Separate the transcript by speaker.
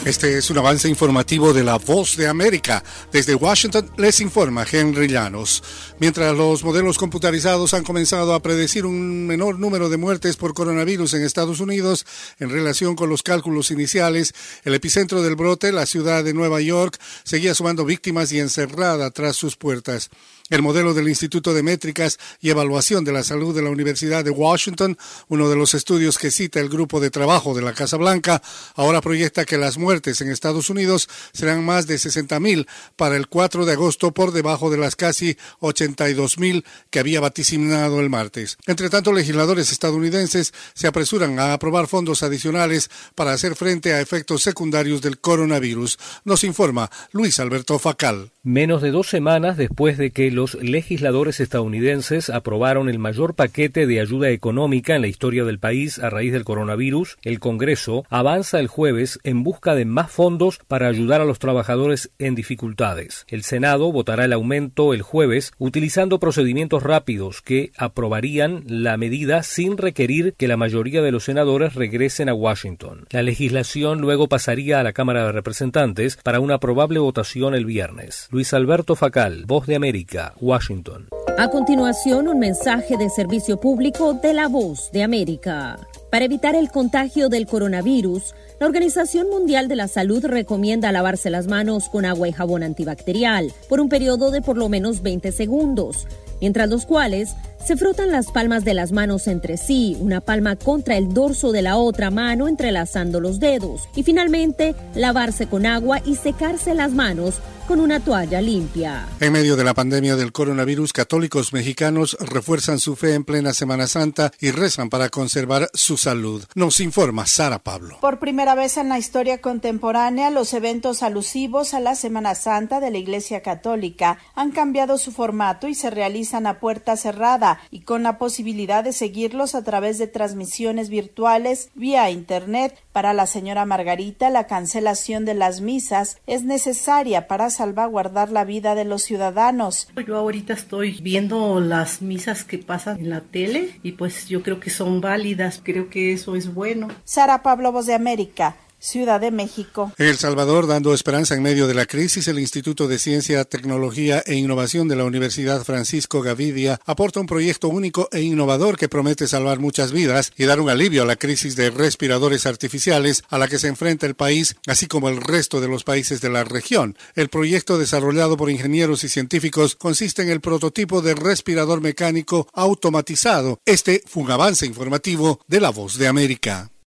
Speaker 1: Este es un avance informativo de La Voz de América. Desde Washington les informa Henry Llanos. Mientras los modelos computarizados han comenzado a predecir un menor número de muertes por coronavirus en Estados Unidos en relación con los cálculos iniciales, el epicentro del brote, la ciudad de Nueva York, seguía sumando víctimas y encerrada tras sus puertas. El modelo del Instituto de Métricas y Evaluación de la Salud de la Universidad de Washington, uno de los estudios que cita el grupo de trabajo de la Casa Blanca, ahora proyecta que las muertes en Estados Unidos serán más de 60,000 para el 4 de agosto, por debajo de las casi 82,000 que había vaticinado el martes. Entre tanto, legisladores estadounidenses se apresuran a aprobar fondos adicionales para hacer frente a efectos secundarios del coronavirus. Nos informa Luis Alberto Facal.
Speaker 2: Menos de 2 semanas después de que los legisladores estadounidenses aprobaron el mayor paquete de ayuda económica en la historia del país a raíz del coronavirus, el Congreso avanza el jueves en busca de más fondos para ayudar a los trabajadores en dificultades. El Senado votará el aumento el jueves utilizando procedimientos rápidos que aprobarían la medida sin requerir que la mayoría de los senadores regresen a Washington. La legislación luego pasaría a la Cámara de Representantes para una probable votación el viernes. Luis Alberto Facal, Voz de América, Washington.
Speaker 3: A continuación, un mensaje de servicio público de La Voz de América. Para evitar el contagio del coronavirus, la Organización Mundial de la Salud recomienda lavarse las manos con agua y jabón antibacterial por un periodo de por lo menos 20 segundos, mientras los cuales se frotan las palmas de las manos entre sí, una palma contra el dorso de la otra mano entrelazando los dedos, y finalmente lavarse con agua y secarse las manos con una toalla limpia.
Speaker 1: En medio de la pandemia del coronavirus, católicos mexicanos refuerzan su fe en plena Semana Santa y rezan para conservar su salud. Nos informa Sara Pablo.
Speaker 4: Por primera vez en la historia contemporánea, los eventos alusivos a la Semana Santa de la Iglesia Católica han cambiado su formato y se realizan a puerta cerrada y con la posibilidad de seguirlos a través de transmisiones virtuales vía internet. Para la señora Margarita, la cancelación de las misas es necesaria para salvaguardar la vida de los ciudadanos.
Speaker 5: Yo ahorita estoy viendo las misas que pasan en la tele y pues yo creo que son válidas, creo que eso es bueno.
Speaker 4: Sara Pablo, Voz de América, Ciudad de México.
Speaker 1: En El Salvador, dando esperanza en medio de la crisis, el Instituto de Ciencia, Tecnología e Innovación de la Universidad Francisco Gavidia aporta un proyecto único e innovador que promete salvar muchas vidas y dar un alivio a la crisis de respiradores artificiales a la que se enfrenta el país, así como el resto de los países de la región. El proyecto, desarrollado por ingenieros y científicos, consiste en el prototipo de respirador mecánico automatizado. Este fue un avance informativo de La Voz de América.